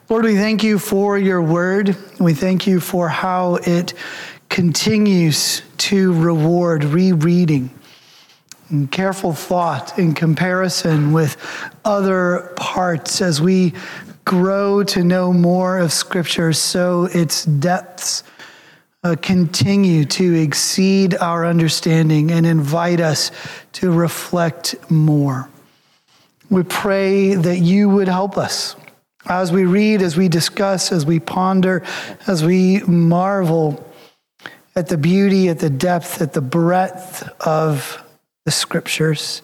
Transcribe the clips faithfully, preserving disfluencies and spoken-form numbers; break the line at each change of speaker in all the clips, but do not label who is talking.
Lord, we thank you for your word. We thank you for how it continues to reward rereading and careful thought in comparison with other parts as we grow to know more of Scripture, so its depths uh, continue to exceed our understanding and invite us to reflect more. We pray that you would help us as we read, as we discuss, as we ponder, as we marvel at the beauty, at the depth, at the breadth of the Scriptures.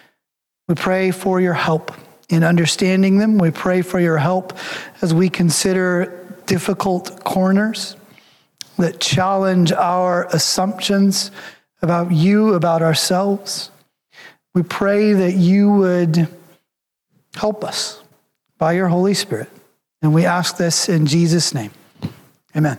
We pray for your help in understanding them. We pray for your help as we consider difficult corners that challenge our assumptions about you, about ourselves. We pray that you would help us by your Holy Spirit. And we ask this in Jesus' name. Amen.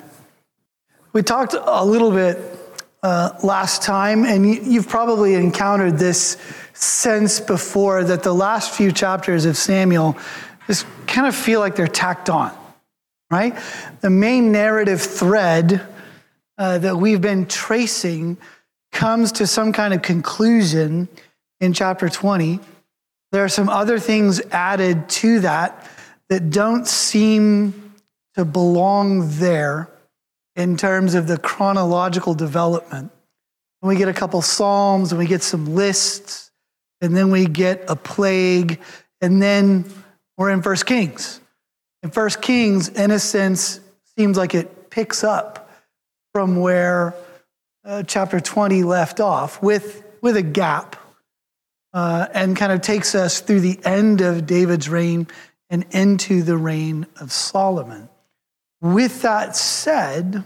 We talked a little bit uh, last time, and you've probably encountered this sense before that the last few chapters of Samuel just kind of feel like they're tacked on, right? The main narrative thread uh, that we've been tracing comes to some kind of conclusion in chapter twenty. There are some other things added to that that don't seem to belong there in terms of the chronological development. And we get a couple Psalms, and we get some lists, and then we get a plague, and then we're in First Kings. And First Kings, in a sense, seems like it picks up from where uh, chapter twenty left off, with, with a gap, uh, and kind of takes us through the end of David's reign and into the reign of Solomon. With that said,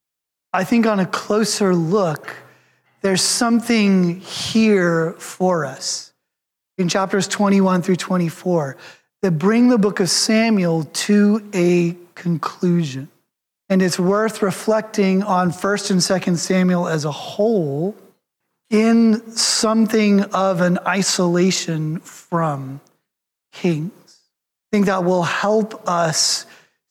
I think on a closer look, there's something here for us in chapters twenty-one through twenty-four that bring the book of Samuel to a conclusion. And it's worth reflecting on First and Second Samuel as a whole in something of an isolation from Kings. I think that will help us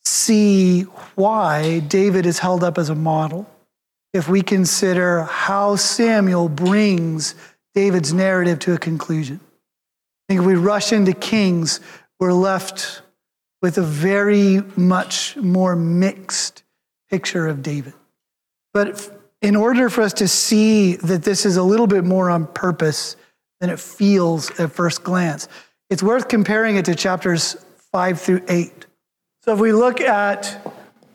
see why David is held up as a model if we consider how Samuel brings David's narrative to a conclusion. I think if we rush into Kings, we're left with a very much more mixed picture of David. But in order for us to see that this is a little bit more on purpose than it feels at first glance, it's worth comparing it to chapters five through eight. So if we look at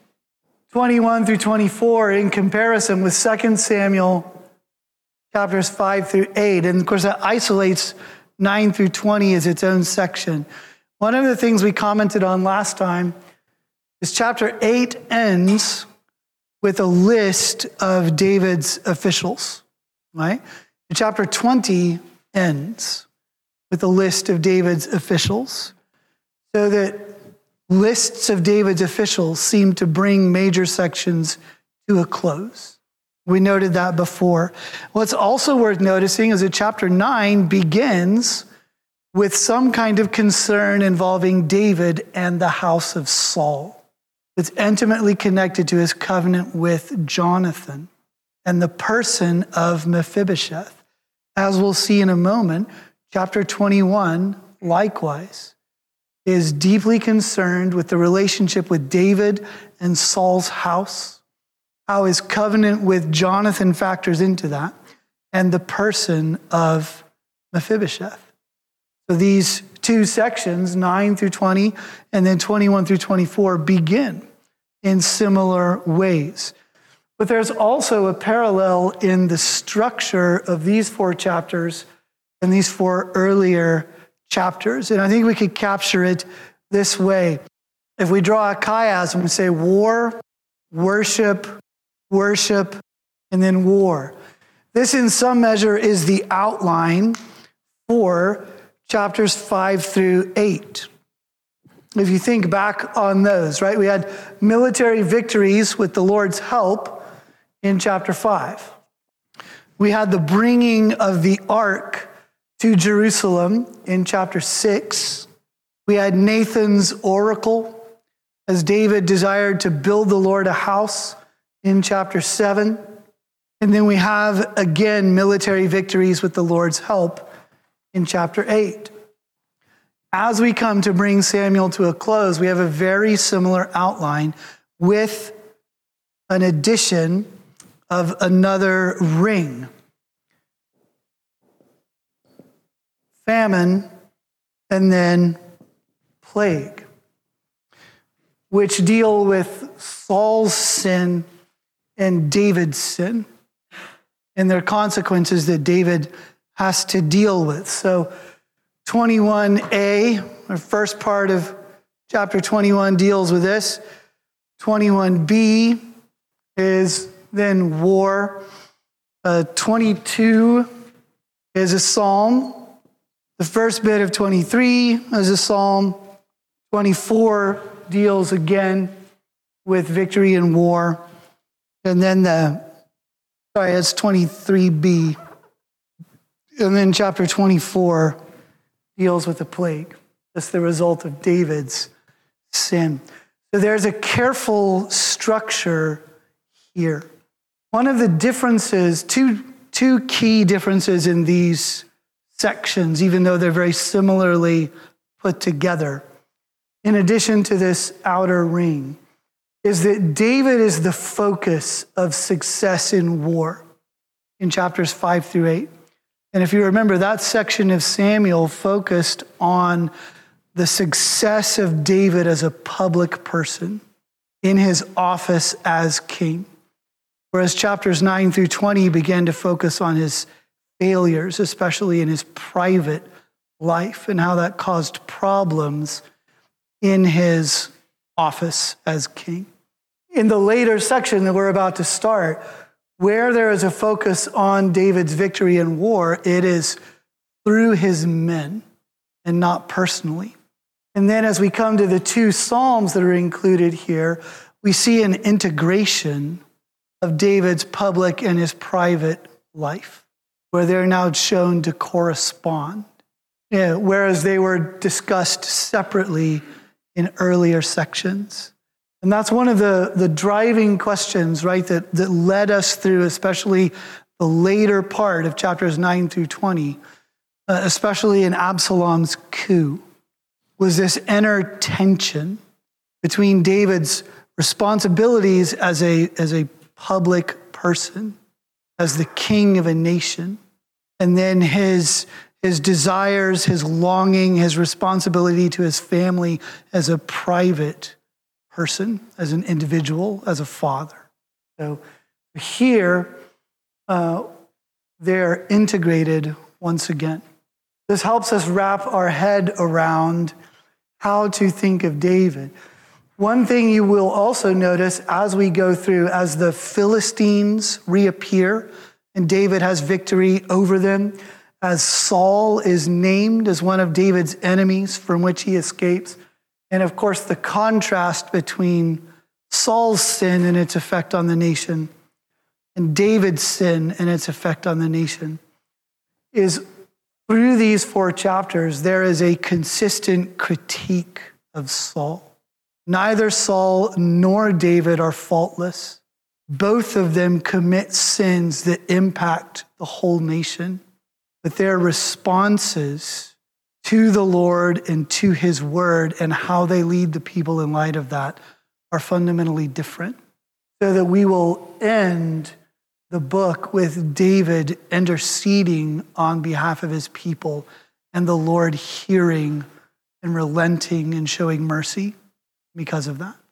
twenty-one through twenty-four in comparison with Second Samuel chapters five through eight, and of course that isolates nine through twenty as its own section. One of the things we commented on last time is chapter eight ends with a list of David's officials, right? And chapter twenty ends with a list of David's officials, so that lists of David's officials seem to bring major sections to a close. We noted that before. What's also worth noticing is that chapter nine begins with some kind of concern involving David and the house of Saul. It's intimately connected to his covenant with Jonathan and the person of Mephibosheth. As we'll see in a moment, chapter twenty-one, likewise, is deeply concerned with the relationship with David and Saul's house, how his covenant with Jonathan factors into that, and the person of Mephibosheth. So these two sections, nine through twenty, and then twenty-one through twenty-four, begin in similar ways. But there's also a parallel in the structure of these four chapters and these four earlier chapters. And I think we could capture it this way. If we draw a chiasm, we say war, worship, worship, and then war. This in some measure is the outline for chapters five through eight. If you think back on those, right? We had military victories with the Lord's help in chapter five. We had the bringing of the ark to Jerusalem in chapter six. We had Nathan's oracle as David desired to build the Lord a house in chapter seven. And then we have, again, military victories with the Lord's help in chapter eight. As we come to bring Samuel to a close, we have a very similar outline with an addition of another ring. Famine and then plague, which deal with Saul's sin and David's sin and their consequences that David has to deal with. So twenty-one A, the first part of chapter twenty-one, deals with this. twenty-one B is then war. Uh, twenty-two is a psalm. The first bit of twenty-three is a psalm. twenty-four deals again with victory and war. And then the, sorry, it's twenty-three B. And then chapter twenty-four deals with the plague. That's the result of David's sin. So there's a careful structure here. One of the differences, two, two key differences in these sections, even though they're very similarly put together, in addition to this outer ring, is that David is the focus of success in war in chapters five through eight. And if you remember, that section of Samuel focused on the success of David as a public person in his office as king. Whereas chapters nine through twenty began to focus on his failures, especially in his private life, and how that caused problems in his office as king. In the later section that we're about to start, where there is a focus on David's victory in war, it is through his men and not personally. And then as we come to the two Psalms that are included here, we see an integration of David's public and his private life, where they're now shown to correspond, yeah, whereas they were discussed separately in earlier sections. And that's one of the, the driving questions, right, that, that led us through, especially the later part of chapters nine through twenty, uh, especially in Absalom's coup, was this inner tension between David's responsibilities as a, as a public person, as the king of a nation, and then his, his desires, his longing, his responsibility to his family as a private person, as an individual, as a father. So here, uh, they're integrated once again. This helps us wrap our head around how to think of David. One thing you will also notice as we go through, as the Philistines reappear and David has victory over them, as Saul is named as one of David's enemies from which he escapes, and of course, the contrast between Saul's sin and its effect on the nation and David's sin and its effect on the nation is through these four chapters, there is a consistent critique of Saul. Neither Saul nor David are faultless. Both of them commit sins that impact the whole nation, but their responses to the Lord and to his word and how they lead the people in light of that are fundamentally different. So that we will end the book with David interceding on behalf of his people and the Lord hearing and relenting and showing mercy because of that.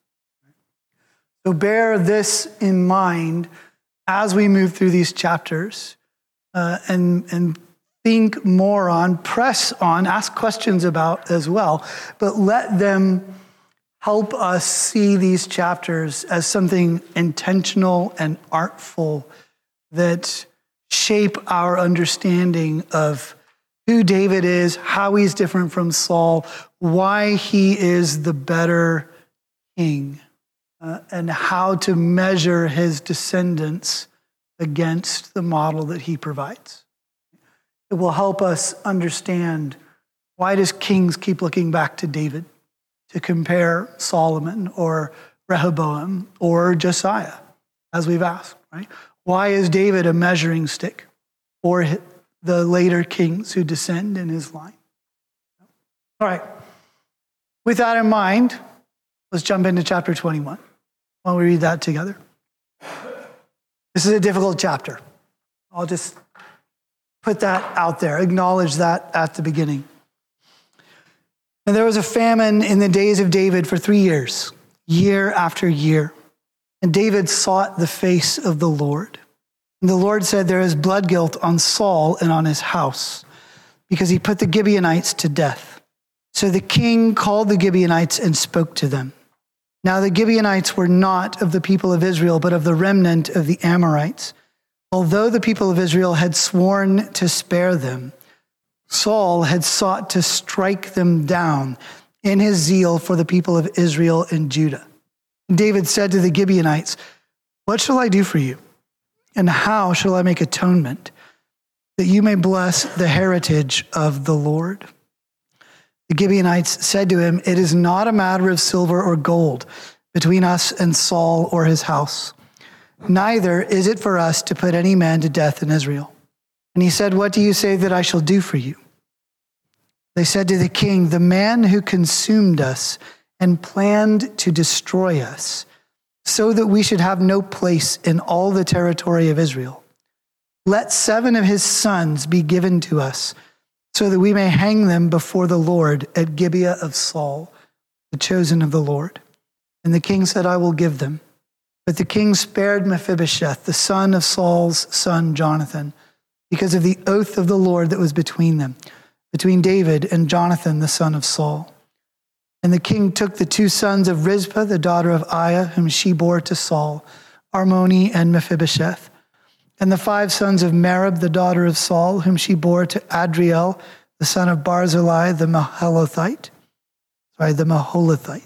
So bear this in mind as we move through these chapters uh, and, and think more on, press on, ask questions about as well, but let them help us see these chapters as something intentional and artful that shape our understanding of who David is, how he's different from Saul, why he is the better king, uh, and how to measure his descendants against the model that he provides. It will help us understand, why does kings keep looking back to David to compare Solomon or Rehoboam or Josiah, as we've asked, right? Why is David a measuring stick for the later kings who descend in his line? All right. With that in mind, let's jump into chapter twenty-one. Why don't we read that together? This is a difficult chapter. I'll just put that out there, acknowledge that at the beginning. And there was a famine in the days of David for three years, year after year. And David sought the face of the Lord. And the Lord said, there is blood guilt on Saul and on his house, because he put the Gibeonites to death. So the king called the Gibeonites and spoke to them. Now the Gibeonites were not of the people of Israel, but of the remnant of the Amorites. Although the people of Israel had sworn to spare them, Saul had sought to strike them down in his zeal for the people of Israel and Judah. David said to the Gibeonites, what shall I do for you? And how shall I make atonement that you may bless the heritage of the Lord? The Gibeonites said to him, it is not a matter of silver or gold between us and Saul or his house. Neither is it for us to put any man to death in Israel. And he said, what do you say that I shall do for you? They said to the king, the man who consumed us and planned to destroy us, so that we should have no place in all the territory of Israel. Let seven of his sons be given to us, so that we may hang them before the Lord at Gibeah of Saul, the chosen of the Lord. And the king said, I will give them. But the king spared Mephibosheth, the son of Saul's son Jonathan, because of the oath of the Lord that was between them, between David and Jonathan, the son of Saul. And the king took the two sons of Rizpah, the daughter of Aiah, whom she bore to Saul, Armoni and Mephibosheth, and the five sons of Merib, the daughter of Saul, whom she bore to Adriel, the son of Barzillai, the Maholothite, sorry, the Maholothite.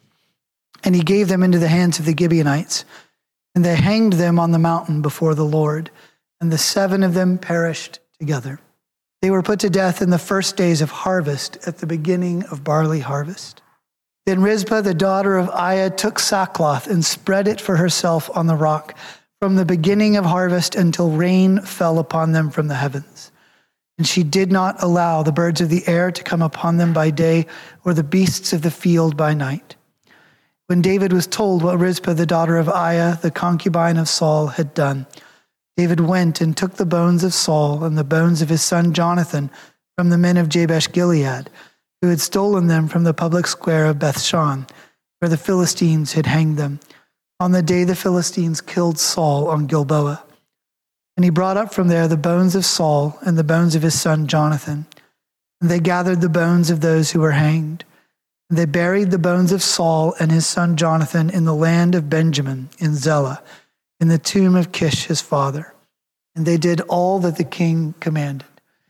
And he gave them into the hands of the Gibeonites, and they hanged them on the mountain before the Lord, and the seven of them perished together. They were put to death in the first days of harvest, at the beginning of barley harvest. Then Rizpah, the daughter of Aiah, took sackcloth and spread it for herself on the rock from the beginning of harvest until rain fell upon them from the heavens. And she did not allow the birds of the air to come upon them by day, or the beasts of the field by night. When David was told what Rizpah, the daughter of Aiah, the concubine of Saul, had done, David went and took the bones of Saul and the bones of his son Jonathan from the men of Jabesh Gilead, who had stolen them from the public square of Bethshan, where the Philistines had hanged them, on the day the Philistines killed Saul on Gilboa. And he brought up from there the bones of Saul and the bones of his son Jonathan. And they gathered the bones of those who were hanged. And they buried the bones of Saul and his son Jonathan in the land of Benjamin, in Zelah, in the tomb of Kish his father. And they did all that the king commanded.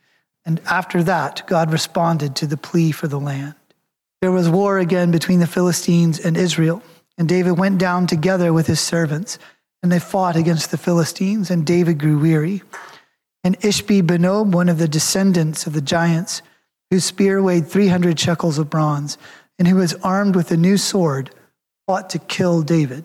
And after that, God responded to the plea for the land. There was war again between the Philistines and Israel, and David went down together with his servants, and they fought against the Philistines, and David grew weary. And Ishbi-Benob, one of the descendants of the giants, whose spear weighed three hundred shekels of bronze, and who was armed with a new sword, fought to kill David.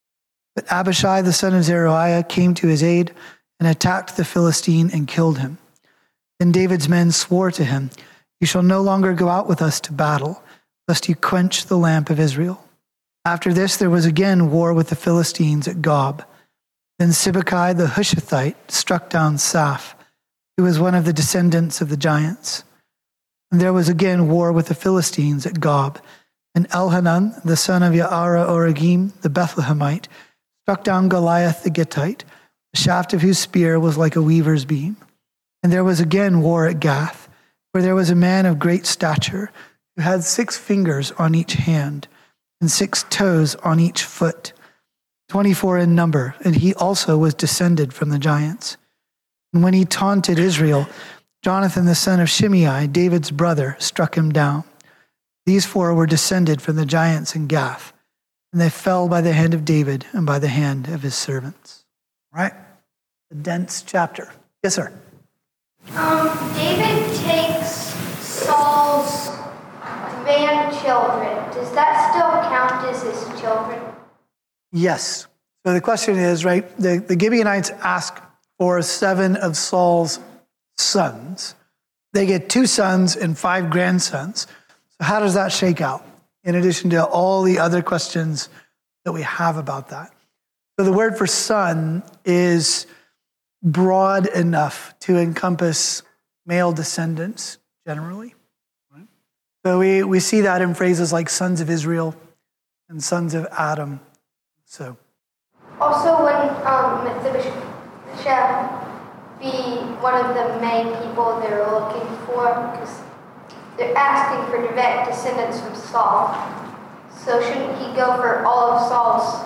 But Abishai, the son of Zeruiah, came to his aid and attacked the Philistine and killed him. Then David's men swore to him, you shall no longer go out with us to battle, lest you quench the lamp of Israel. After this, there was again war with the Philistines at Gob. Then Sibbecai the Hushathite struck down Saph, who was one of the descendants of the giants. And there was again war with the Philistines at Gob. And Elhanan, the son of Yaara Oragim, the Bethlehemite, struck down Goliath the Gittite, the shaft of whose spear was like a weaver's beam. And there was again war at Gath, where there was a man of great stature, who had six fingers on each hand, and six toes on each foot, twenty-four in number, and he also was descended from the giants. And when he taunted Israel, Jonathan the son of Shimei, David's brother, struck him down. These four were descended from the giants in Gath, and they fell by the hand of David and by the hand of his servants. All right? A dense chapter. Yes, sir?
Um, David takes Saul's grandchildren, does that still count as his children?
Yes. So the question is, right, the, the Gibeonites ask for seven of Saul's sons. They get two sons and five grandsons. So how does that shake out, in addition to all the other questions that we have about that? So the word for son is broad enough to encompass male descendants generally. Right? So we, we see that in phrases like sons of Israel and sons of Adam. So
also when um, Mephibosheth be one of the main people they're looking for, because they're asking for direct descendants from Saul. So shouldn't he go for all of Saul's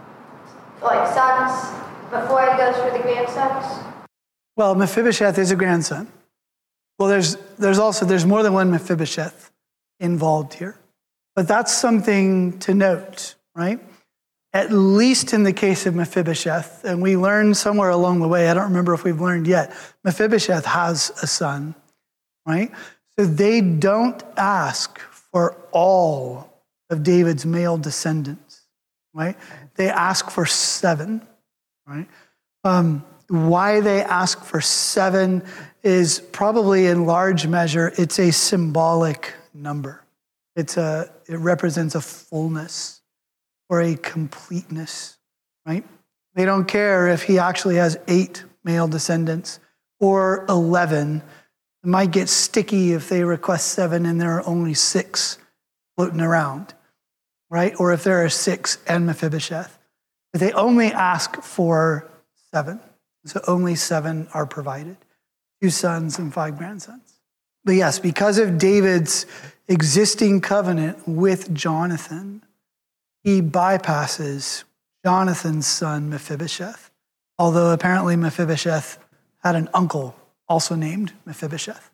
like sons before he goes for the grandsons?
Well, Mephibosheth is a grandson. Well, there's there's also there's more than one Mephibosheth involved here, but that's something to note, right? At least in the case of Mephibosheth, and we learned somewhere along the way, I don't remember if we've learned yet, Mephibosheth has a son, right? So they don't ask for all of David's male descendants, right? They ask for seven, right? Um, why they ask for seven is probably in large measure, it's a symbolic number. It's a, it represents a fullness or a completeness, right? They don't care if he actually has eight male descendants or eleven. It might get sticky if they request seven and there are only six floating around, right? Or if there are six and Mephibosheth. But they only ask for seven. So only seven are provided, two sons and five grandsons. But yes, because of David's existing covenant with Jonathan, he bypasses Jonathan's son, Mephibosheth, although apparently Mephibosheth had an uncle also named Mephibosheth.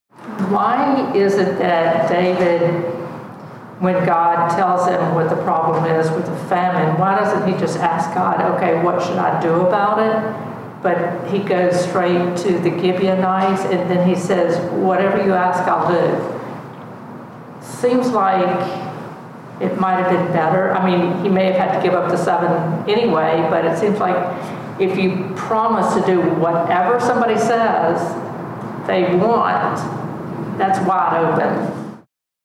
Why is it that David, when God tells him what the problem is with the famine, why doesn't he just ask God, okay, what should I do about it? But he goes straight to the Gibeonites, and then he says, whatever you ask, I'll do. Seems like it might have been better. I mean, he may have had to give up the seven anyway, but it seems like if you promise to do whatever somebody says they want, that's wide open.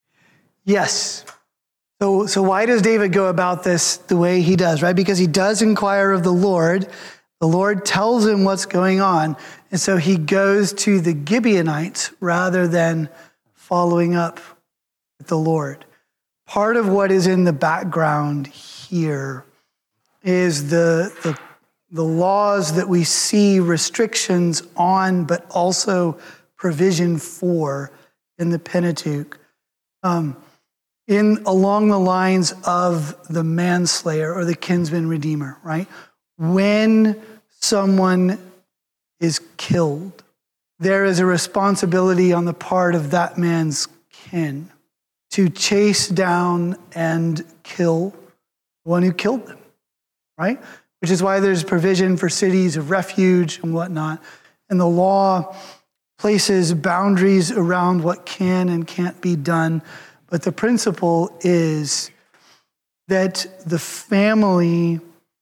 Yes. So, so why does David go about this the way he does, right? Because he does inquire of the Lord. The Lord tells him what's going on. And so he goes to the Gibeonites rather than following up with the Lord. Part of what is in the background here is the, the, the laws that we see restrictions on, but also provision for in the Pentateuch. Um, in along the lines of the manslayer or the kinsman redeemer, right? When someone is killed, there is a responsibility on the part of that man's kin to chase down and kill the one who killed them, right? Which is why there's provision for cities of refuge and whatnot. And the law places boundaries around what can and can't be done. But the principle is that the family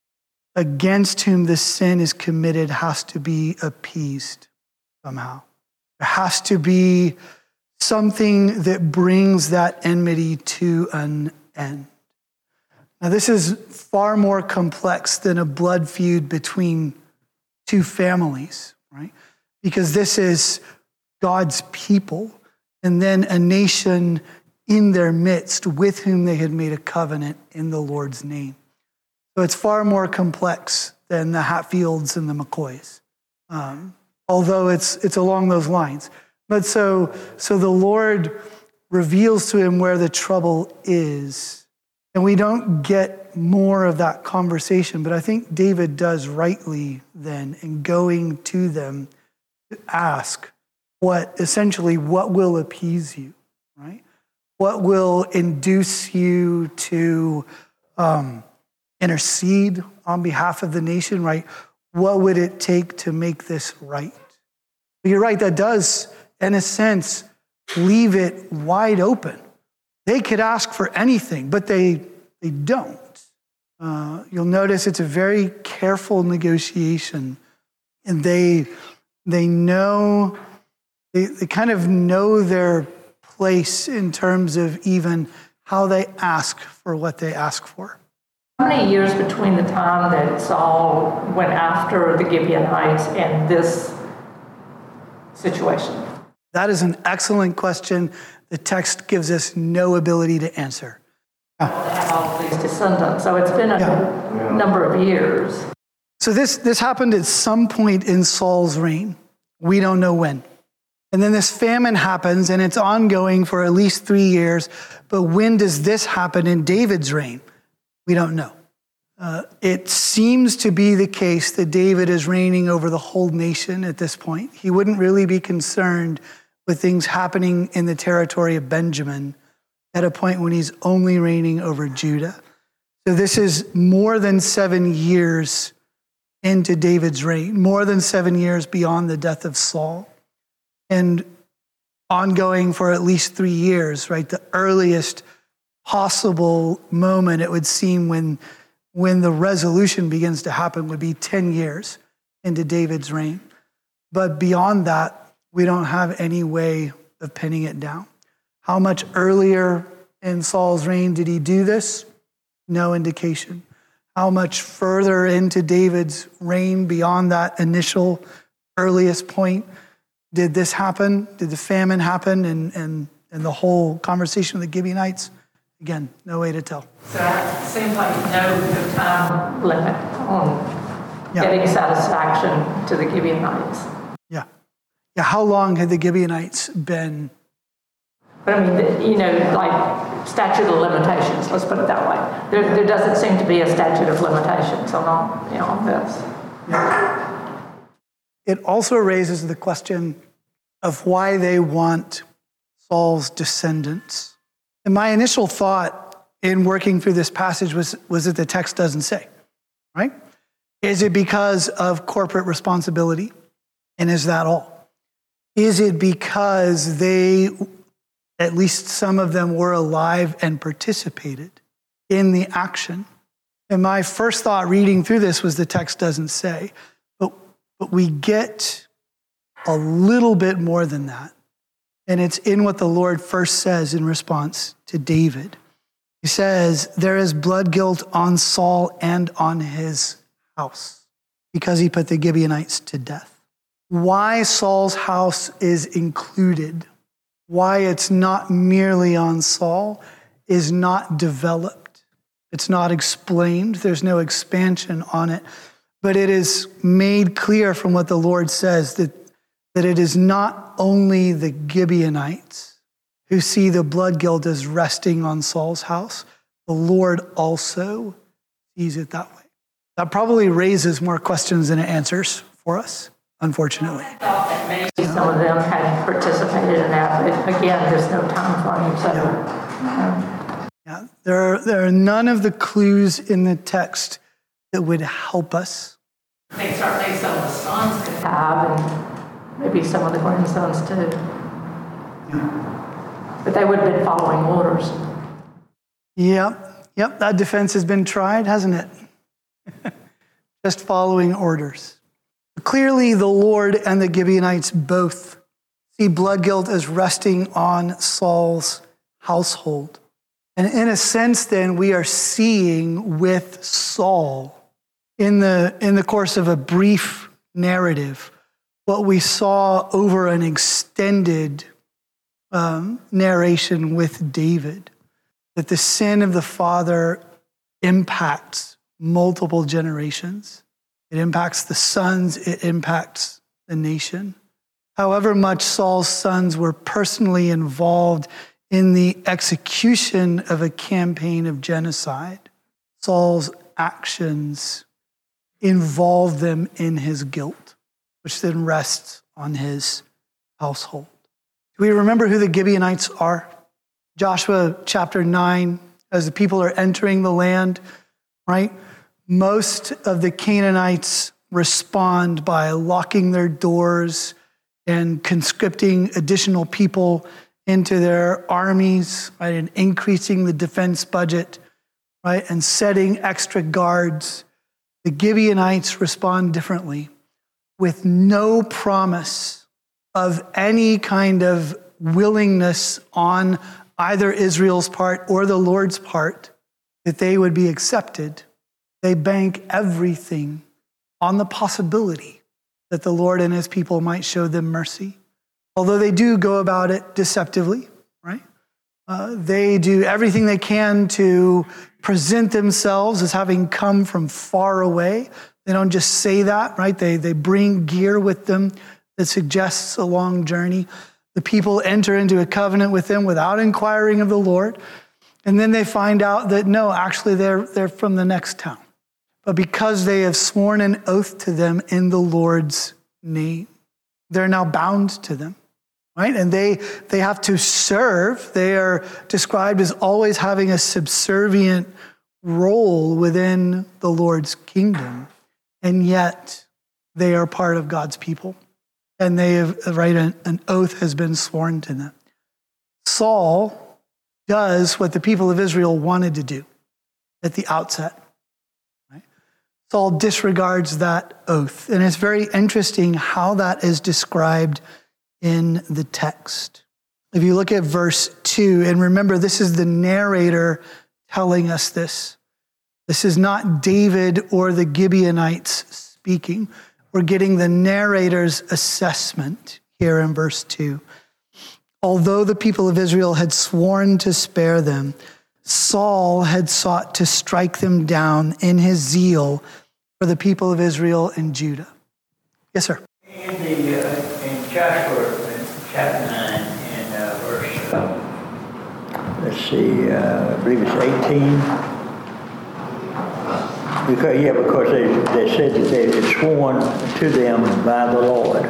against whom the sin is committed has to be appeased somehow. There has to be something that brings that enmity to an end. Now, this is far more complex than a blood feud between two families, right? Because this is God's people and then a nation in their midst with whom they had made a covenant in the Lord's name. So it's far more complex than the Hatfields and the McCoys, um, although it's it's along those lines. But so so the Lord reveals to him where the trouble is, and we don't get more of that conversation. But I think David does rightly then in going to them to ask what essentially what will appease you, right? What will induce you to um, intercede on behalf of the nation, right? What would it take to make this right? But you're right, that does, in a sense, leave it wide open They could ask for anything, but they, they don't. Uh, you'll notice it's a very careful negotiation. And they, they know, they, they kind of know their place in terms of even how they ask for what they ask for.
How many years between the time that Saul went after the Gibeonites and this situation?
That is an excellent question. The text gives us no ability to answer.
Yeah. Have all of these descendants, so it's been a yeah. number of years.
So this, this happened at some point in Saul's reign. We don't know when. And then this famine happens, and it's ongoing for at least three years. But when does this happen in David's reign? We don't know. Uh, it seems to be the case that David is reigning over the whole nation at this point. He wouldn't really be concerned with things happening in the territory of Benjamin at a point when he's only reigning over Judah. So this is more than seven years into David's reign, more than seven years beyond the death of Saul, and ongoing for at least three years, right? The earliest possible moment, it would seem, when, when the resolution begins to happen would be ten years into David's reign. But beyond that, we don't have any way of pinning it down. How much earlier in Saul's reign did he do this? No indication. How much further into David's reign beyond that initial earliest point did this happen? Did the famine happen and, and, and the whole conversation with the Gibeonites? Again, no way to tell.
So it seems like no, no time limit on yeah. getting satisfaction to the Gibeonites.
Yeah. Yeah. How long had the Gibeonites been?
But I mean, you know, like statute of limitations, let's put it that way. There, there doesn't seem to be a statute of limitations on, all, you know, on this.
Yeah. It also raises the question of why they want Saul's descendants. And my initial thought in working through this passage was, was that the text doesn't say, right? Is it because of corporate responsibility? And is that all? Is it because they, at least some of them, were alive and participated in the action? And my first thought reading through this was the text doesn't say, but, but we get a little bit more than that. And it's in what the Lord first says in response to David. He says, there is blood guilt on Saul and on his house because he put the Gibeonites to death. Why Saul's house is included, why it's not merely on Saul, is not developed. It's not explained. There's no expansion on it. But it is made clear from what the Lord says that, that it is not only the Gibeonites who see the blood guilt as resting on Saul's house. The Lord also sees it that way. That probably raises more questions than it answers for us, unfortunately.
I thought that maybe some of them had participated in that, but again, there's no time frame. So,
yeah. Yeah. There are, there are none of the clues in the text that would help us.
They certainly some of the sons could have, and maybe some of the grandsons too.
Yeah.
But they would have been following orders.
Yep. Yep. That defense has been tried, hasn't it? Just following orders. Clearly, the Lord and the Gibeonites both see blood guilt as resting on Saul's household. And in a sense, then, we are seeing with Saul, in the, in the course of a brief narrative, what we saw over an extended um, narration with David, that the sin of the father impacts multiple generations. It impacts the sons, it impacts the nation. However much Saul's sons were personally involved in the execution of a campaign of genocide, Saul's actions involve them in his guilt, which then rests on his household. Do we remember who the Gibeonites are? Joshua chapter nine, as the people are entering the land, right? Most of the Canaanites respond by locking their doors and conscripting additional people into their armies, right, and increasing the defense budget, right, and setting extra guards. The Gibeonites respond differently, with no promise of any kind of willingness on either Israel's part or the Lord's part that they would be accepted. They bank everything on the possibility that the Lord and his people might show them mercy. Although they do go about it deceptively, right? Uh, they do everything they can to present themselves as having come from far away. They don't just say that, right? They, they bring gear with them that suggests a long journey. The people enter into a covenant with them without inquiring of the Lord. And then they find out that, no, actually they're, they're from the next town. But because they have sworn an oath to them in the Lord's name, they're now bound to them, right? And they, they have to serve. They are described as always having a subservient role within the Lord's kingdom. And yet they are part of God's people. And they have, right, an, an oath has been sworn to them. Saul does what the people of Israel wanted to do at the outset. Right? Saul disregards that oath. And it's very interesting how that is described in the text. If you look at verse two, and remember, this is the narrator telling us this. This is not David or the Gibeonites speaking. We're getting the narrator's assessment here in verse two. Although the people of Israel had sworn to spare them, Saul had sought to strike them down in his zeal for the people of Israel and Judah. Yes, sir.
In the uh, in Joshua in chapter nine and uh, verse, uh, let's see, uh, I believe it's eighteen. Because, yeah, because they, they said that they had sworn to them by the Lord.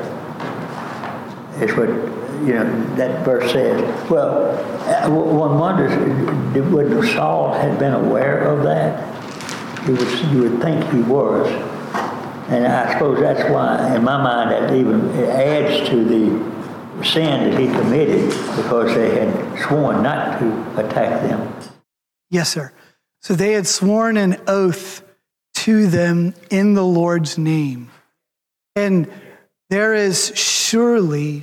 It's what, you know, that verse says. Well, one wonders, would Saul have been aware of that? You would, you would think he was. And I suppose that's why, in my mind, that even adds to the sin that he committed, because they had sworn not to attack them.
Yes, sir. So they had sworn an oath to them in the Lord's name. And there is surely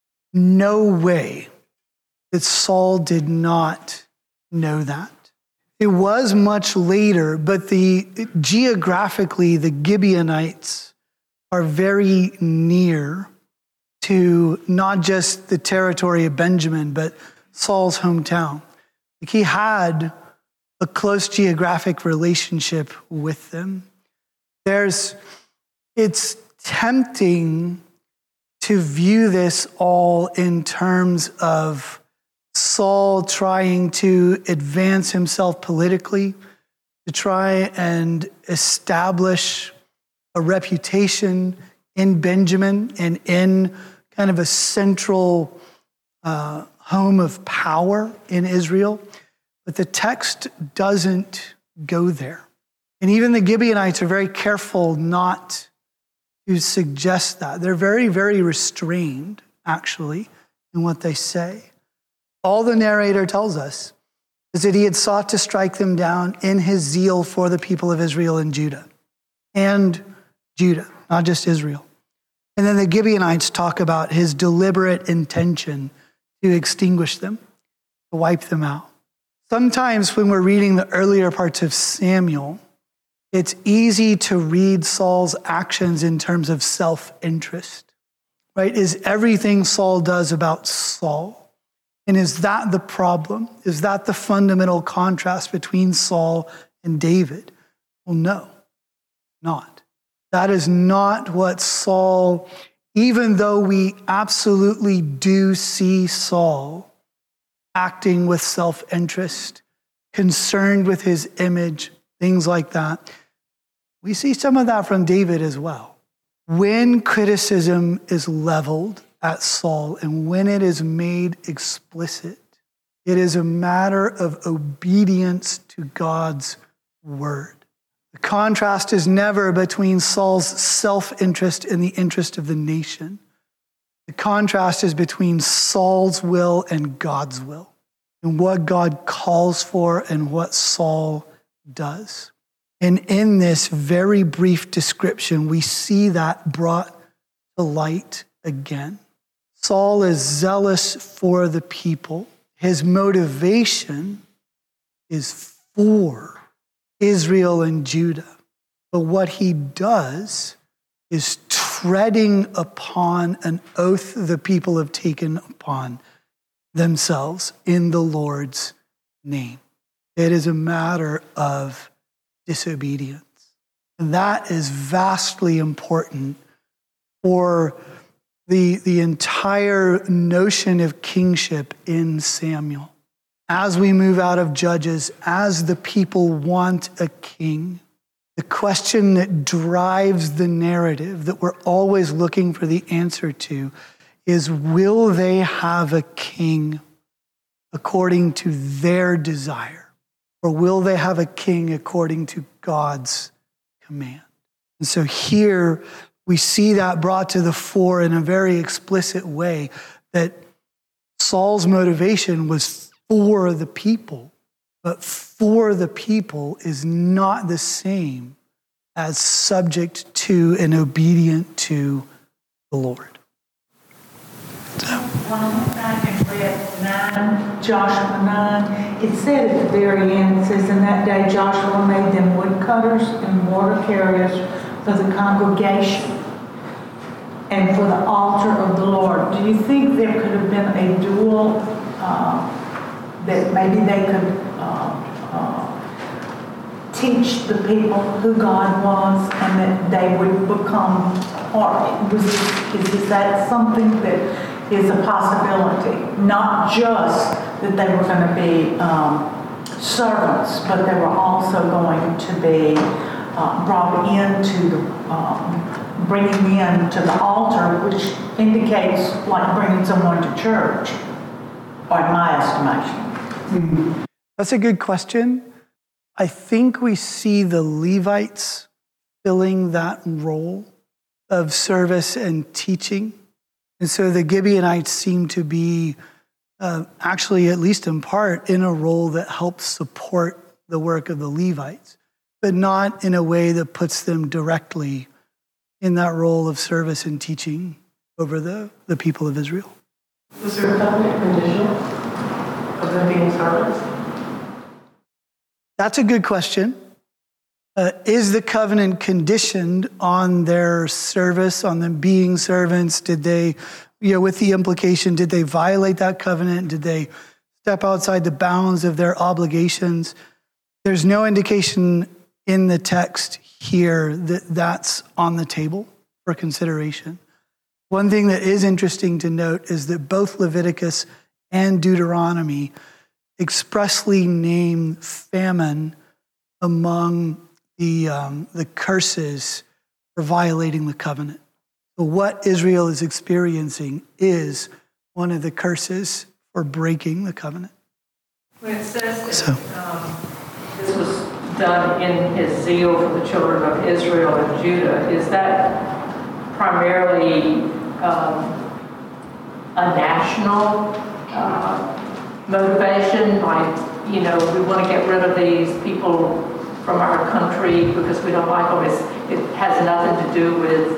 no way that Saul did not know that. It was much later, but the geographically, the Gibeonites are very near to not just the territory of Benjamin, but Saul's hometown. Like, he had a close geographic relationship with them. There's, it's tempting to view this all in terms of Saul trying to advance himself politically, to try and establish a reputation in Benjamin and in kind of a central uh, home of power in Israel. But the text doesn't go there. And even the Gibeonites are very careful not to suggest that. They're very, very restrained, actually, in what they say. All the narrator tells us is that he had sought to strike them down in his zeal for the people of Israel and Judah. And Judah, not just Israel. And then the Gibeonites talk about his deliberate intention to extinguish them, to wipe them out. Sometimes when we're reading the earlier parts of Samuel, it's easy to read Saul's actions in terms of self-interest, right? Is everything Saul does about Saul? And is that the problem? Is that the fundamental contrast between Saul and David? Well, no, not. That is not what Saul, even though we absolutely do see Saul acting with self-interest, concerned with his image, things like that. We see some of that from David as well. When criticism is leveled at Saul and when it is made explicit, it is a matter of obedience to God's word. The contrast is never between Saul's self-interest and the interest of the nation. The contrast is between Saul's will and God's will, and what God calls for and what Saul does. And in this very brief description, we see that brought to light again. Saul is zealous for the people. His motivation is for Israel and Judah. But what he does is treading upon an oath the people have taken upon themselves in the Lord's name. It is a matter of disobedience. And that is vastly important for the, the entire notion of kingship in Samuel. As we move out of Judges, as the people want a king, the question that drives the narrative that we're always looking for the answer to is, will they have a king according to their desire? Or will they have a king according to God's command? And so here we see that brought to the fore in a very explicit way, that Saul's motivation was for the people, but for the people is not the same as subject to and obedient to the Lord. So.
When I went back and read nine, Joshua nine, it said at the very end, it says, in that day Joshua made them woodcutters and water carriers for the congregation and for the altar of the Lord. Do you think there could have been a dual, uh, that maybe they could uh, uh, teach the people who God was, and that they would become part? Was this, is that something that is a possibility? Not just that they were going to be um, servants, but they were also going to be uh, brought into the um, bringing in to the altar, which indicates like bringing someone to church, or in my estimation.
Mm-hmm. That's a good question. I think we see the Levites filling that role of service and teaching. And so the Gibeonites seem to be uh, actually, at least in part, in a role that helps support the work of the Levites, but not in a way that puts them directly in that role of service and teaching over the, the people of Israel.
Was there a covenant condition of them being servants?
That's a good question. Uh, is the covenant conditioned on their service, on them being servants? Did they, you know, with the implication, did they violate that covenant? Did they step outside the bounds of their obligations? There's no indication in the text here that that's on the table for consideration. One thing that is interesting to note is that both Leviticus and Deuteronomy expressly name famine among the, um, the curses for violating the covenant. So what Israel is experiencing is one of the curses for breaking the covenant.
When it says that
So.
um, this was done in his zeal for the children of Israel and Judah, is that primarily um, a national uh, motivation? Like, you know, we want to get rid of these people from our country because we don't like them. It's, it has nothing to do with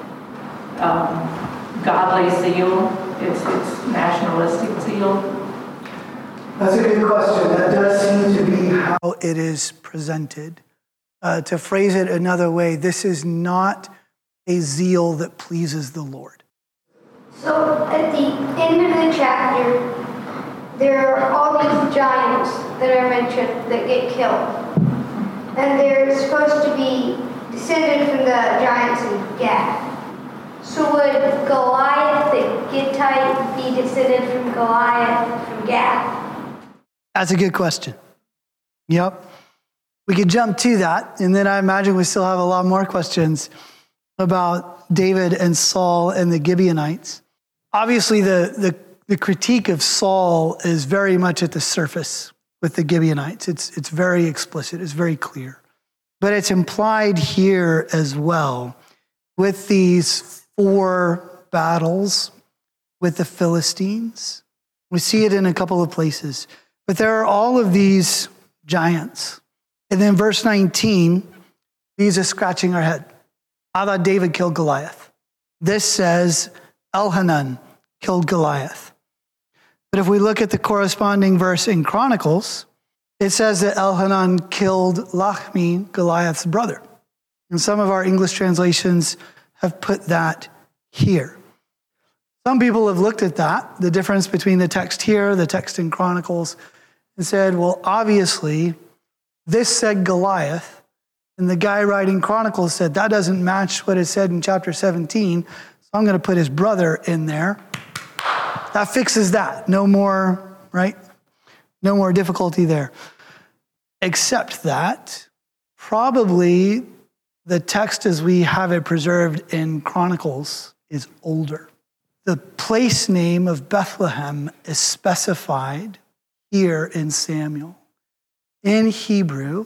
um, godly zeal. It's, it's nationalistic zeal.
That's a good question. That does seem to be how it is presented. Uh, to phrase it another way, this is not a zeal that pleases the Lord.
So at the end of the chapter, there are all these giants that are mentioned that get killed. And they're supposed to be descended from the giants in Gath. So would Goliath the Gittite be descended from Goliath from Gath?
That's a good question. Yep. We could jump to that, and then I imagine we still have a lot more questions about David and Saul and the Gibeonites. Obviously, the, the, the critique of Saul is very much at the surface with the Gibeonites. It's, it's very explicit. It's very clear. But it's implied here as well with these four battles with the Philistines. We see it in a couple of places. But there are all of these giants. And then verse nineteen, these are scratching our head. I thought David killed Goliath. This says Elhanan killed Goliath. But if we look at the corresponding verse in Chronicles, it says that Elhanan killed Lachmi, Goliath's brother. And some of our English translations have put that here. Some people have looked at that, the difference between the text here, the text in Chronicles, and said, well, obviously, this said Goliath, and the guy writing Chronicles said, that doesn't match what it said in chapter seventeen, so I'm going to put his brother in there. That fixes that. No more, right? No more difficulty there. Except that probably the text as we have it preserved in Chronicles is older. The place name of Bethlehem is specified here in Samuel. In Hebrew,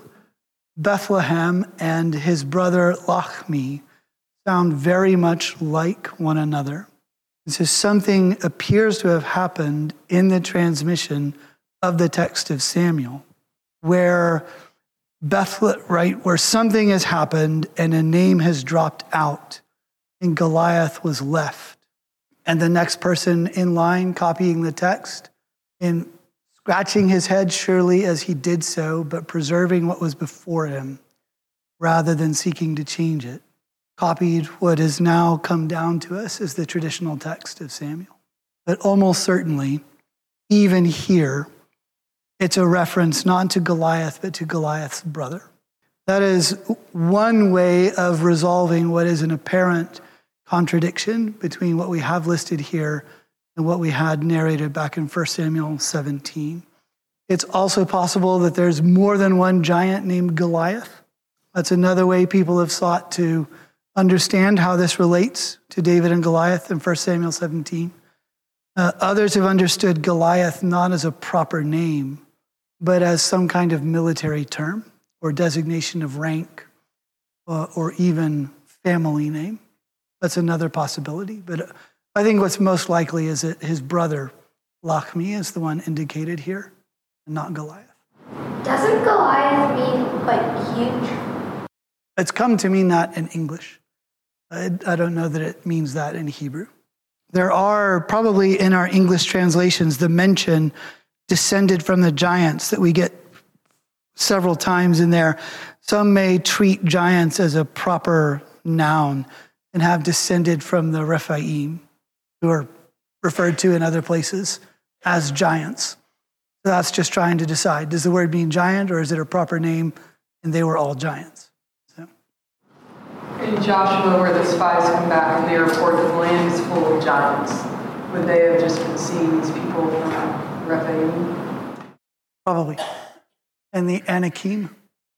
Bethlehem and his brother Lachmi sound very much like one another. And so something appears to have happened in the transmission of the text of Samuel, where Bethlehem, right, where something has happened and a name has dropped out, and Goliath was left. And the next person in line copying the text and scratching his head surely as he did so, but preserving what was before him rather than seeking to change it, copied what has now come down to us as the traditional text of Samuel. But almost certainly, even here, it's a reference not to Goliath, but to Goliath's brother. That is one way of resolving what is an apparent contradiction between what we have listed here and what we had narrated back in First Samuel seventeen. It's also possible that there's more than one giant named Goliath. That's another way people have sought to understand how this relates to David and Goliath in First Samuel seventeen. Uh, others have understood Goliath not as a proper name, but as some kind of military term or designation of rank uh, or even family name. That's another possibility. But I think what's most likely is that his brother, Lachmi, is the one indicated here, and not Goliath.
Doesn't Goliath mean, like, huge?
It's come to mean that in English. I, I don't know that it means that in Hebrew. There are probably in our English translations the mention descended from the giants that we get several times in there. Some may treat giants as a proper noun and have descended from the Rephaim, who are referred to in other places as giants. So that's just trying to decide, does the word mean giant or is it a proper name? And they were all giants. So.
In Joshua, where the spies come back and they report that the land is full of giants, would they have just been seeing these people from Rephaim?
Probably. And the Anakim,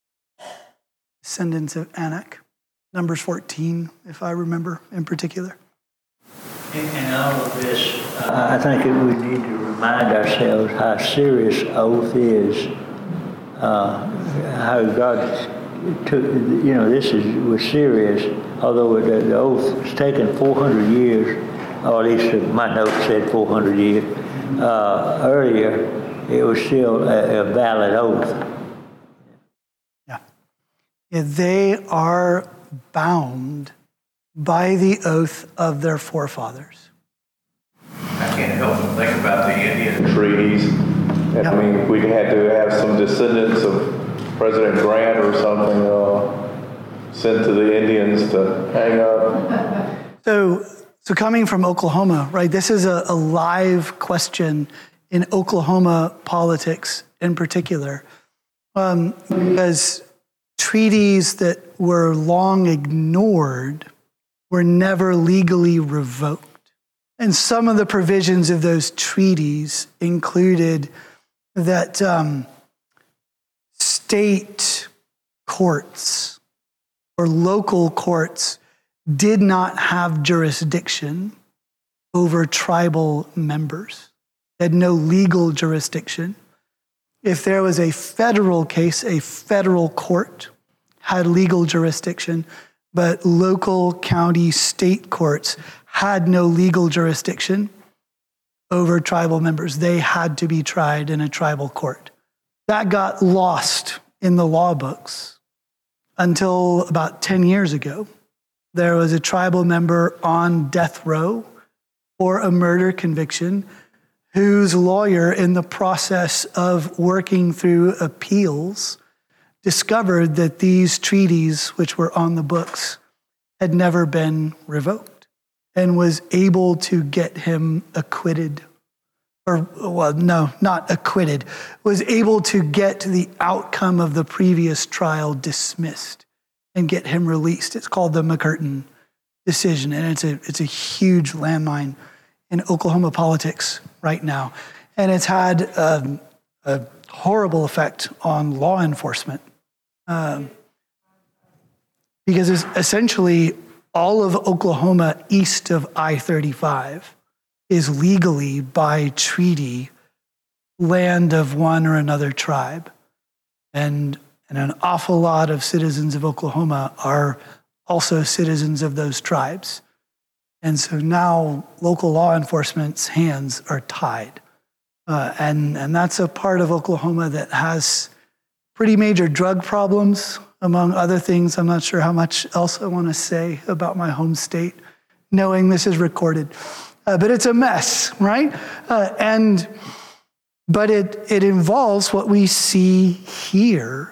descendants of Anak. Numbers fourteen, if I remember in particular.
In, in all of this, uh, I think that we need to remind ourselves how serious oath is. Uh, how God took, you know, this is was serious, although the, the oath was taken four hundred years, or at least my note said four hundred years. Uh, earlier, it was still a, a valid oath.
Yeah. Yeah, they are bound by the oath of their forefathers.
I can't help but think about the Indian treaties. Yep. I mean, we had to have some descendants of President Grant or something uh, sent to the Indians to hang up.
So, so coming from Oklahoma, right, this is a, a live question in Oklahoma politics in particular, um, because treaties that were long ignored were never legally revoked. And some of the provisions of those treaties included that um, state courts or local courts did not have jurisdiction over tribal members. They had no legal jurisdiction. If there was a federal case, a federal court had legal jurisdiction, but local, county, state courts had no legal jurisdiction over tribal members. They had to be tried in a tribal court. That got lost in the law books until about ten years ago. There was a tribal member on death row for a murder conviction whose lawyer, in the process of working through appeals, discovered that these treaties, which were on the books, had never been revoked, and was able to get him acquitted. Or, well, no, not acquitted, was able to get the outcome of the previous trial dismissed and get him released. It's called the McCurtain decision, and it's a, it's a huge landmine in Oklahoma politics right now. And it's had um, a horrible effect on law enforcement. Um, because it's essentially all of Oklahoma east of I thirty-five is legally, by treaty, land of one or another tribe. And, and an awful lot of citizens of Oklahoma are also citizens of those tribes. And so now local law enforcement's hands are tied. Uh, and, and that's a part of Oklahoma that has pretty major drug problems, among other things. I'm not sure how much else I want to say about my home state, knowing this is recorded. Uh, but it's a mess, right? Uh, and but it it involves what we see here,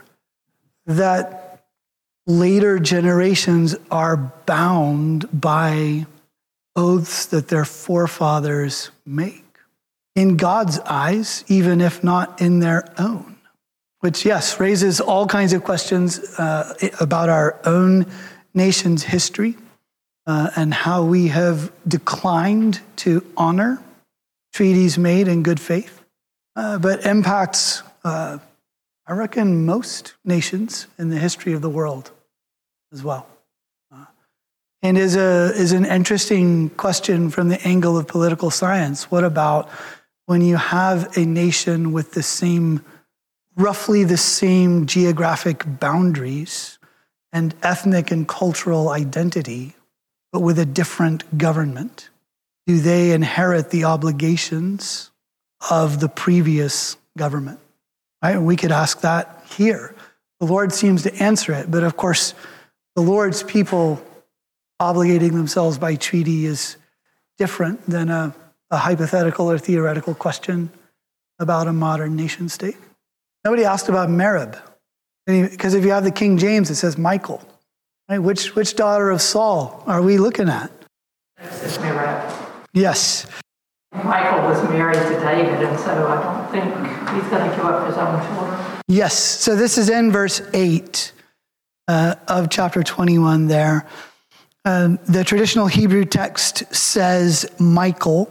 that later generations are bound by oaths that their forefathers make in God's eyes, even if not in their own. Which, yes, raises all kinds of questions uh, about our own nation's history uh, and how we have declined to honor treaties made in good faith, uh, but impacts, uh, I reckon, most nations in the history of the world as well. Uh, and is a is an interesting question from the angle of political science. What about when you have a nation with the same roughly the same geographic boundaries and ethnic and cultural identity, but with a different government? Do they inherit the obligations of the previous government? Right? We could ask that here. The Lord seems to answer it, but of course, the Lord's people obligating themselves by treaty is different than a, a hypothetical or theoretical question about a modern nation state. Nobody asked about Merib, because if you have the King James, it says Michal. Right? Which which daughter of Saul are we looking at?
It's Merib.
Yes.
Michal was married to David, and so I don't think he's going to give up his own children.
Yes. So this is in verse eight uh, of chapter twenty-one there. Um, the traditional Hebrew text says Michal,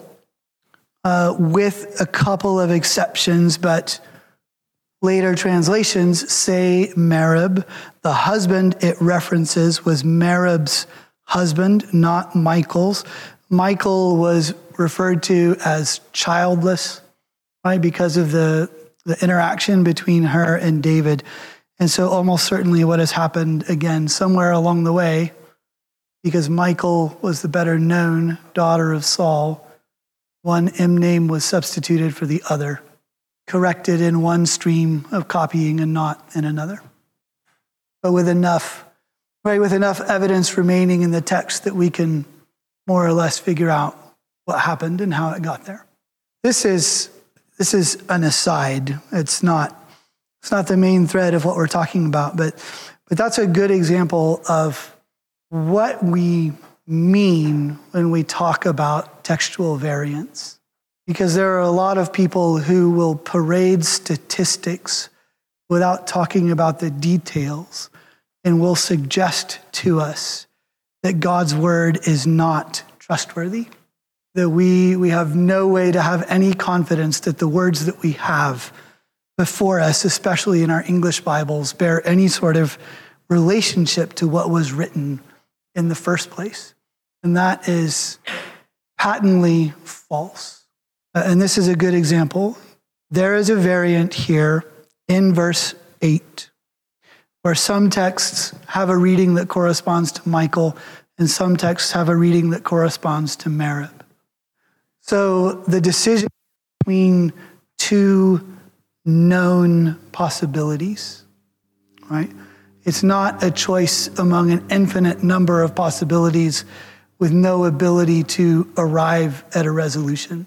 uh, with a couple of exceptions, but later translations say Merib. The husband it references was Merib's husband, not Michal's. Michal was referred to as childless, right, because of the, the interaction between her and David. And so almost certainly what has happened, again, somewhere along the way, because Michal was the better known daughter of Saul, one M name was substituted for the other, corrected in one stream of copying and not in another. But with enough, right, with enough evidence remaining in the text that we can more or less figure out what happened and how it got there. This is this is an aside. It's not it's not the main thread of what we're talking about, but but that's a good example of what we mean when we talk about textual variance. Because there are a lot of people who will parade statistics without talking about the details and will suggest to us that God's word is not trustworthy, that we, we have no way to have any confidence that the words that we have before us, especially in our English Bibles, bear any sort of relationship to what was written in the first place. And that is patently false. Uh, and this is a good example. There is a variant here in verse eight, where some texts have a reading that corresponds to Michal, and some texts have a reading that corresponds to Merib. So the decision between two known possibilities, right? It's not a choice among an infinite number of possibilities with no ability to arrive at a resolution.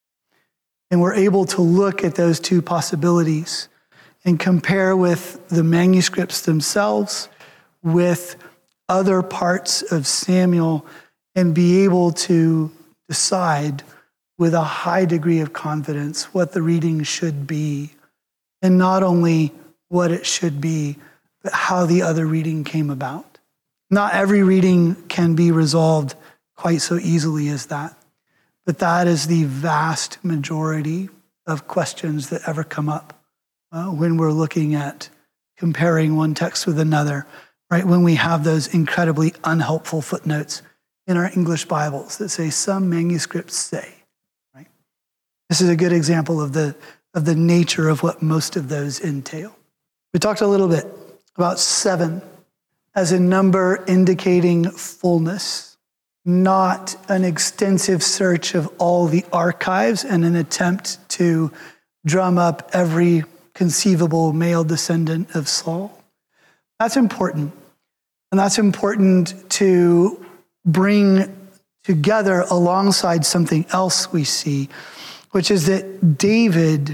And we're able to look at those two possibilities and compare with the manuscripts themselves, with other parts of Samuel, and be able to decide with a high degree of confidence what the reading should be, and not only what it should be, but how the other reading came about. Not every reading can be resolved quite so easily as that, but that is the vast majority of questions that ever come up uh, when we're looking at comparing one text with another, right? When we have those incredibly unhelpful footnotes in our English Bibles that say, some manuscripts say, right? This is a good example of the, of the nature of what most of those entail. We talked a little bit about seven as a number indicating fullness, not an extensive search of all the archives and an attempt to drum up every conceivable male descendant of Saul. That's important. And that's important to bring together alongside something else we see, which is that David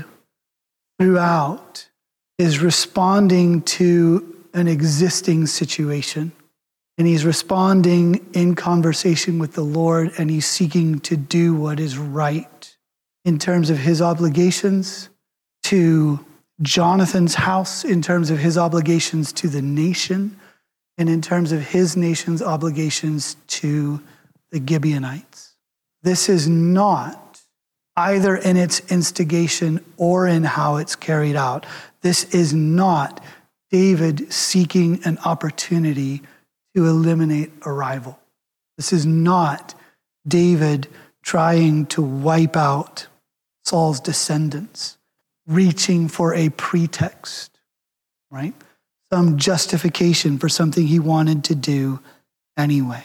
throughout is responding to an existing situation. And he's responding in conversation with the Lord, and he's seeking to do what is right in terms of his obligations to Jonathan's house, in terms of his obligations to the nation, and in terms of his nation's obligations to the Gibeonites. This is not either in its instigation or in how it's carried out. This is not David seeking an opportunity to eliminate a rival. This is not David trying to wipe out Saul's descendants, reaching for a pretext, right? Some justification for something he wanted to do anyway.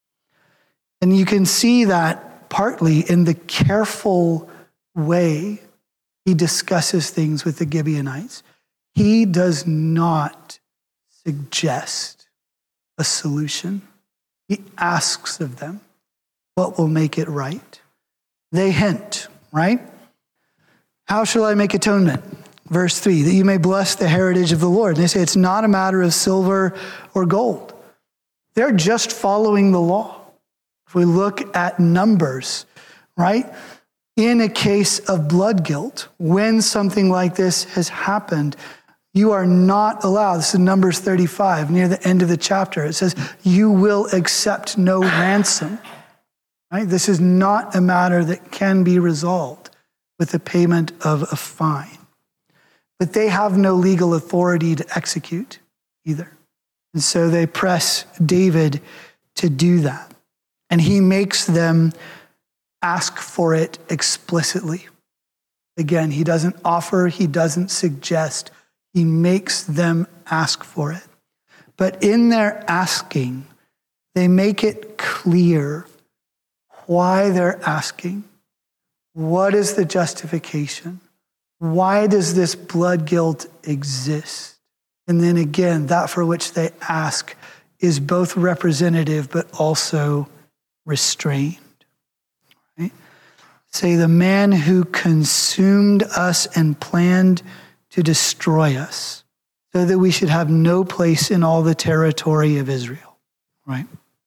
And you can see that partly in the careful way he discusses things with the Gibeonites. He does not suggest a solution. He asks of them what will make it right. They hint, right? How shall I make atonement? Verse three, that you may bless the heritage of the Lord. And they say it's not a matter of silver or gold. They're just following the law. If we look at Numbers, right? In a case of blood guilt, when something like this has happened, you are not allowed. This is Numbers thirty-five, near the end of the chapter. It says, you will accept no ransom. Right? This is not a matter that can be resolved with the payment of a fine. But they have no legal authority to execute either. And so they press David to do that. And he makes them ask for it explicitly. Again, he doesn't offer, he doesn't suggest, he makes them ask for it. But in their asking, they make it clear why they're asking. What is the justification? Why does this blood guilt exist? And then again, that for which they ask is both representative but also restrained. Right? Say, the man who consumed us and planned to destroy us so that we should have no place in all the territory of Israel. Right?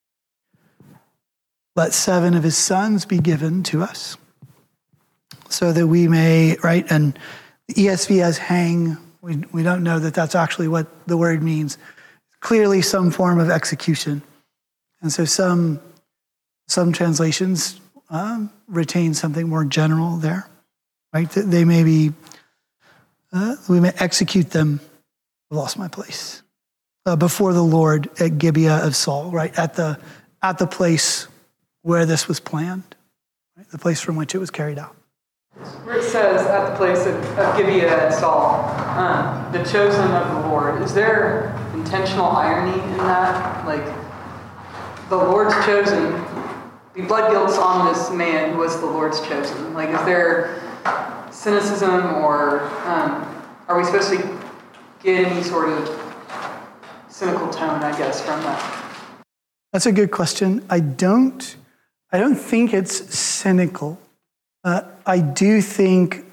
Let seven of his sons be given to us so that we may, right? And the E S V has hang. We, we don't know that that's actually what the word means. Clearly some form of execution. And so some, some translations um, retain something more general there, right? That they may be, uh, we may execute them, I lost my place, uh, before the Lord at Gibeah of Saul, right? At the, at the place where this was planned, right? The place from which it was carried out.
Where it says at the place of, of Gibeah and Saul, um, the chosen of the Lord, is there intentional irony in that? Like, the Lord's chosen, the blood guilt's on this man who was the Lord's chosen. Like, is there cynicism, or um, are we supposed to get any sort of cynical tone, I guess, from that?
That's a good question. I don't, I don't think it's cynical. Uh, I do think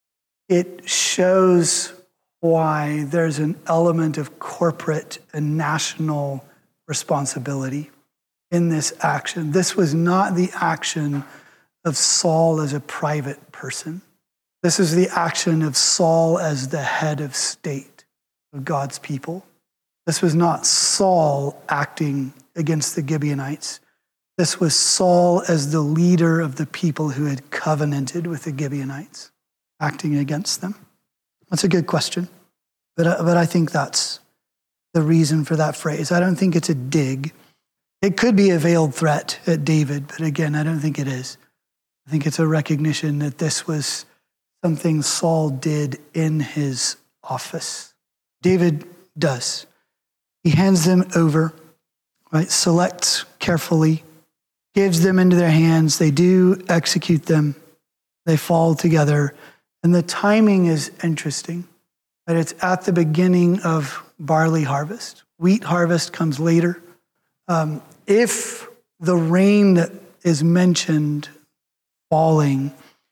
it shows why there's an element of corporate and national responsibility in this action. This was not the action of Saul as a private person. This is the action of Saul as the head of state of God's people. This was not Saul acting against the Gibeonites. This was Saul as the leader of the people who had covenanted with the Gibeonites, acting against them. That's a good question, but, uh, but I think that's the reason for that phrase. I don't think it's a dig. It could be a veiled threat at David, but again, I don't think it is. I think it's a recognition that this was something Saul did in his office. David does. He hands them over, right? Selects carefully, gives them into their hands. They do execute them. They fall together. And the timing is interesting, that it's at the beginning of barley harvest. Wheat harvest comes later. Um, if the rain that is mentioned falling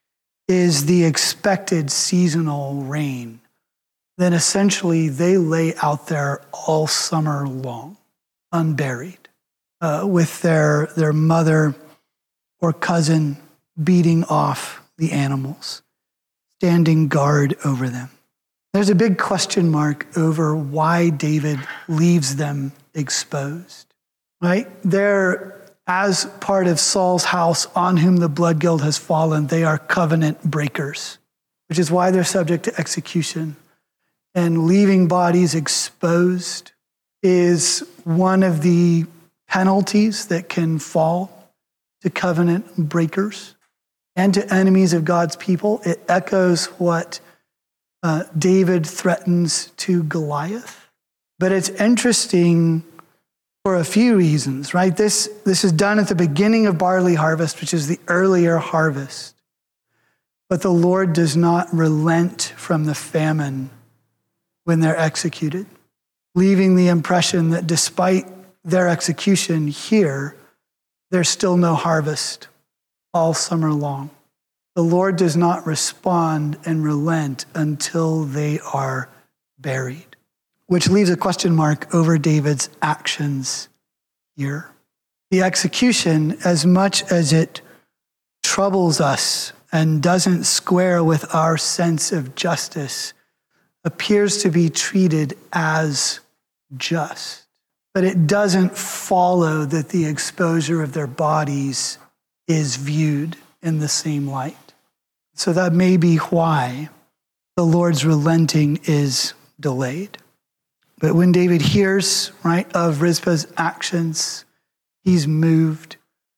is the expected seasonal rain, then essentially they lay out there all summer long, unburied, uh, with their, their mother or cousin beating off the animals, standing guard over them. There's a big question mark over why David leaves them exposed, right? They're, as part of Saul's house on whom the blood guilt has fallen, they are covenant breakers, which is why they're subject to execution. And leaving bodies exposed is one of the penalties that can fall to covenant breakers and to enemies of God's people. It echoes what uh, David threatens to Goliath. But it's interesting for a few reasons, right? This, this is done at the beginning of barley harvest, which is the earlier harvest. But the Lord does not relent from the famine when they're executed, leaving the impression that despite their execution here, there's still no harvest all summer long. The Lord does not respond and relent until they are buried, which leaves a question mark over David's actions here. The execution, as much as it troubles us and doesn't square with our sense of justice, appears to be treated as just. But it doesn't follow that the exposure of their bodies is viewed in the same light. So that may be why the Lord's relenting is delayed. But when David hears, right, of Rizpah's actions, he's moved.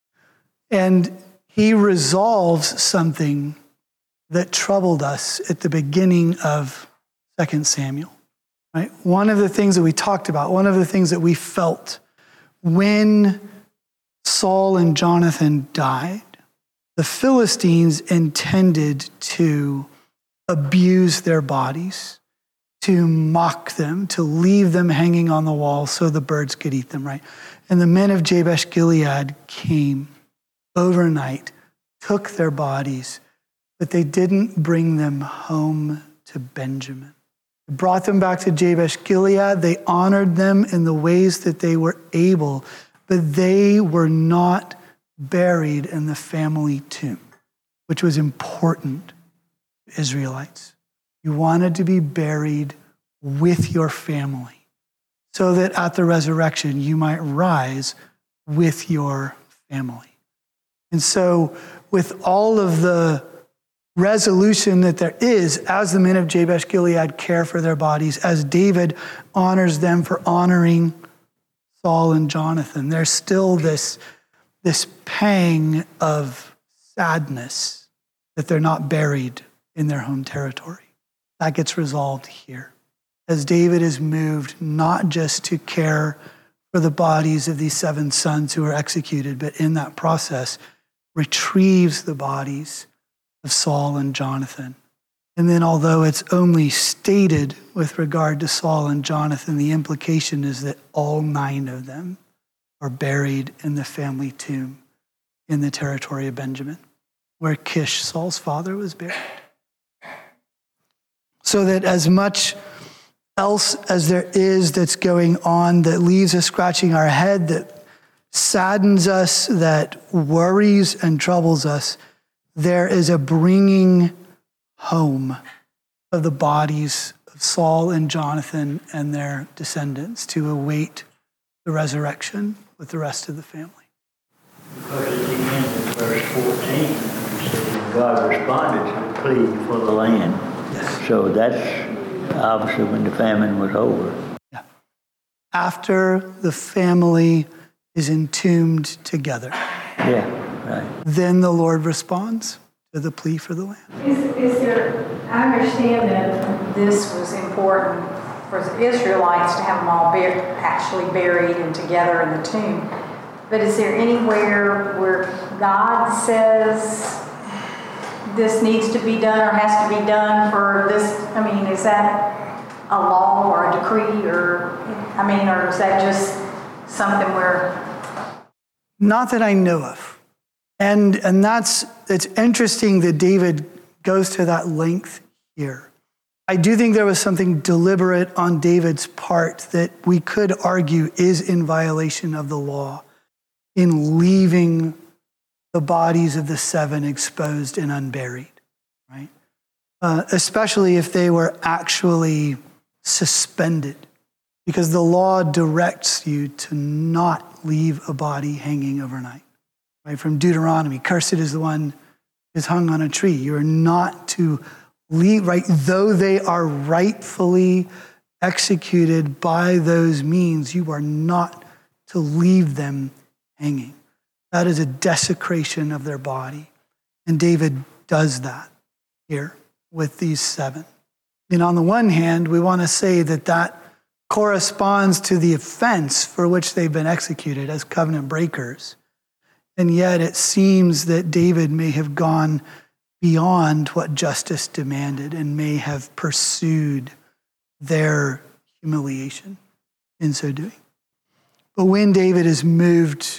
And he resolves something that troubled us at the beginning of Second Samuel. Right? One of the things that we talked about, one of the things that we felt when Saul and Jonathan died, the Philistines intended to abuse their bodies, to mock them, to leave them hanging on the wall so the birds could eat them, right? And the men of Jabesh Gilead came overnight, took their bodies, but they didn't bring them home to Benjamin. They brought them back to Jabesh Gilead. They honored them in the ways that they were able, but they were not buried in the family tomb, which was important to Israelites. You wanted to be buried with your family so that at the resurrection you might rise with your family. And so with all of the resolution that there is as the men of Jabesh Gilead care for their bodies, as David honors them for honoring Saul and Jonathan, there's still this, this pang of sadness that they're not buried in their home territory. That gets resolved here, as David is moved not just to care for the bodies of these seven sons who were executed, but in that process retrieves the bodies of Saul and Jonathan. And then although it's only stated with regard to Saul and Jonathan, the implication is that all nine of them are buried in the family tomb in the territory of Benjamin, where Kish, Saul's father, was buried. So that as much else as there is that's going on that leaves us scratching our head, that saddens us, that worries and troubles us, there is a bringing home of the bodies of Saul and Jonathan and their descendants to await the resurrection with the rest of the family.
Because at the end of verse fourteen, it says, God responded to the plea for the land.
Yes.
So that's obviously when the famine was over.
Yeah. After the family is entombed together.
Yeah, right.
Then the Lord responds to the plea for the land.
Is, is there, I understand that this was important for the Israelites to have them all bur- actually buried and together in the tomb. But is there anywhere where God says this needs to be done or has to be done for this? I mean, is that a law or a decree, or, I mean, or is that just something where?
Not that I know of. And and that's, it's interesting that David goes to that length here. I do think there was something deliberate on David's part that we could argue is in violation of the law in leaving the bodies of the seven exposed and unburied, right? Uh, especially if they were actually suspended, because the law directs you to not leave a body hanging overnight, right? From Deuteronomy, cursed is the one who is hung on a tree. You are not to leave, right? Though they are rightfully executed by those means, you are not to leave them hanging. That is a desecration of their body. And David does that here with these seven. And on the one hand, we want to say that that corresponds to the offense for which they've been executed as covenant breakers. And yet it seems that David may have gone beyond what justice demanded and may have pursued their humiliation in so doing. But when David is moved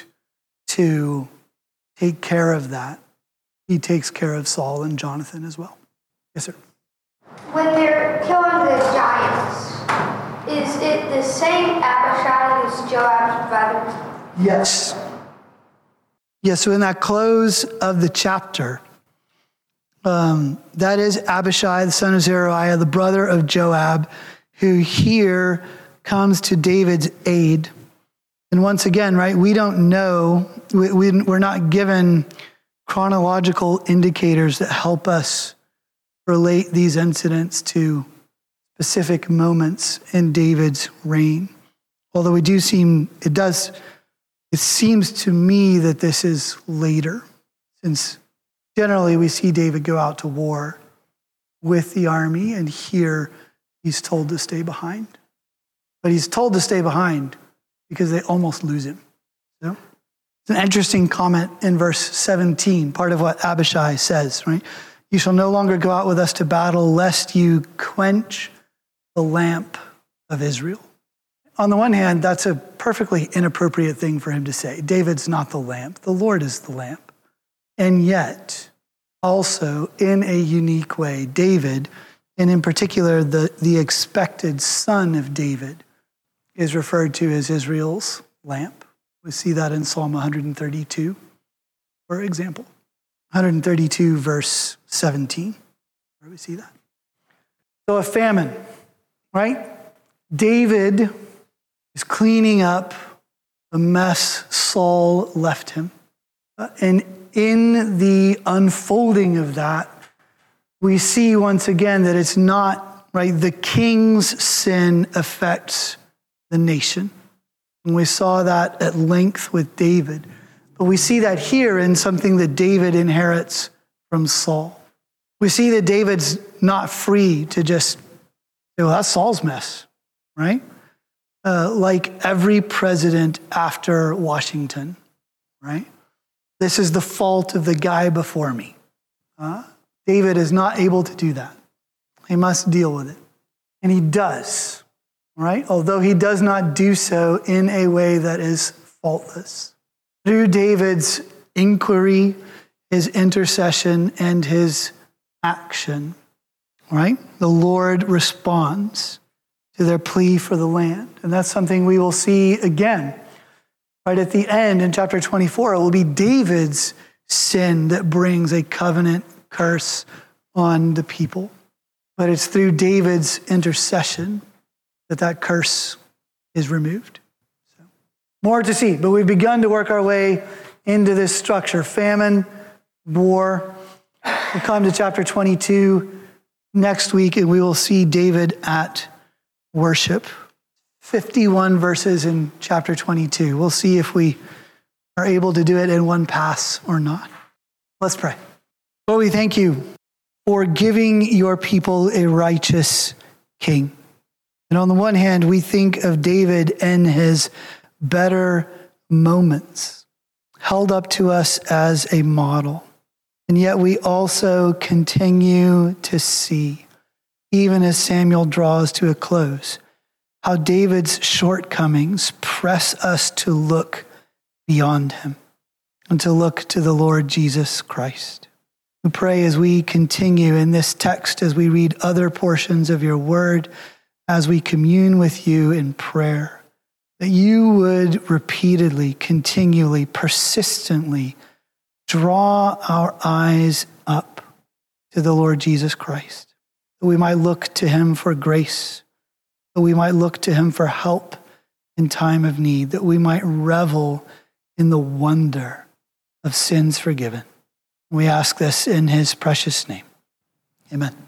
to take care of that, he takes care of Saul and Jonathan as well. Yes, sir.
When they're killing the giants, is it the same Abishai as Joab's brother?
Yes. Yes, so in that close of the chapter, um, that is Abishai, the son of Zeruiah, the brother of Joab, who here comes to David's aid. And once again, right, we don't know, we, we, we're not given chronological indicators that help us relate these incidents to specific moments in David's reign. Although we do seem, it does, it seems to me that this is later, since generally we see David go out to war with the army, and here he's told to stay behind. But he's told to stay behind because they almost lose him. So it's an interesting comment in verse seventeen, part of what Abishai says, right? You shall no longer go out with us to battle, lest you quench the lamp of Israel. On the one hand, that's a perfectly inappropriate thing for him to say. David's not the lamp. The Lord is the lamp. And yet, also in a unique way, David, and in particular the, the expected son of David, is referred to as Israel's lamp. We see that in Psalm one thirty-two, for example. one thirty-two, verse seventeen. Where do we see that? So a famine, right? David is cleaning up the mess Saul left him. Uh, and in the unfolding of that, we see once again that it's not, right, the king's sin affects the nation. And we saw that at length with David. But we see that here in something that David inherits from Saul. We see that David's not free to just say, well, that's Saul's mess, right? uh, like every president after Washington, right? This is the fault of the guy before me. Uh, David is not able to do that. He must deal with it. And he does, right? Although he does not do so in a way that is faultless. Through David's inquiry, his intercession, and his action, right? The Lord responds to their plea for the land. And that's something we will see again. Right at the end in chapter twenty-four, it will be David's sin that brings a covenant curse on the people. But it's through David's intercession that that curse is removed. So, more to see, but we've begun to work our way into this structure. Famine, war. We'll come to chapter twenty-two next week, and we will see David at worship. fifty-one verses in chapter twenty-two. We'll see if we are able to do it in one pass or not. Let's pray. Lord, we thank you for giving your people a righteous king. And on the one hand, we think of David and his better moments, held up to us as a model. And yet we also continue to see, even as Samuel draws to a close, how David's shortcomings press us to look beyond him and to look to the Lord Jesus Christ. We pray as we continue in this text, as we read other portions of your word, as we commune with you in prayer, that you would repeatedly, continually, persistently draw our eyes up to the Lord Jesus Christ, that we might look to him for grace, that we might look to him for help in time of need, that we might revel in the wonder of sins forgiven. We ask this in his precious name. Amen.